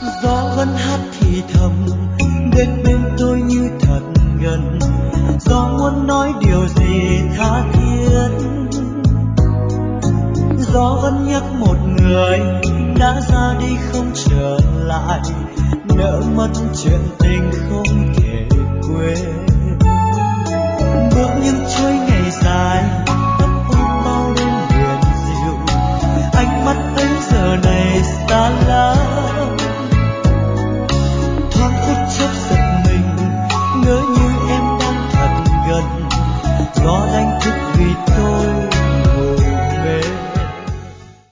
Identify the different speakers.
Speaker 1: Gió vẫn hát thì thầm đến bên tôi như thật gần. Gió muốn nói điều gì tha thiết. Gió vẫn nhắc một người đã ra đi không trở lại, nỡ mất chuyện tình không thể quên.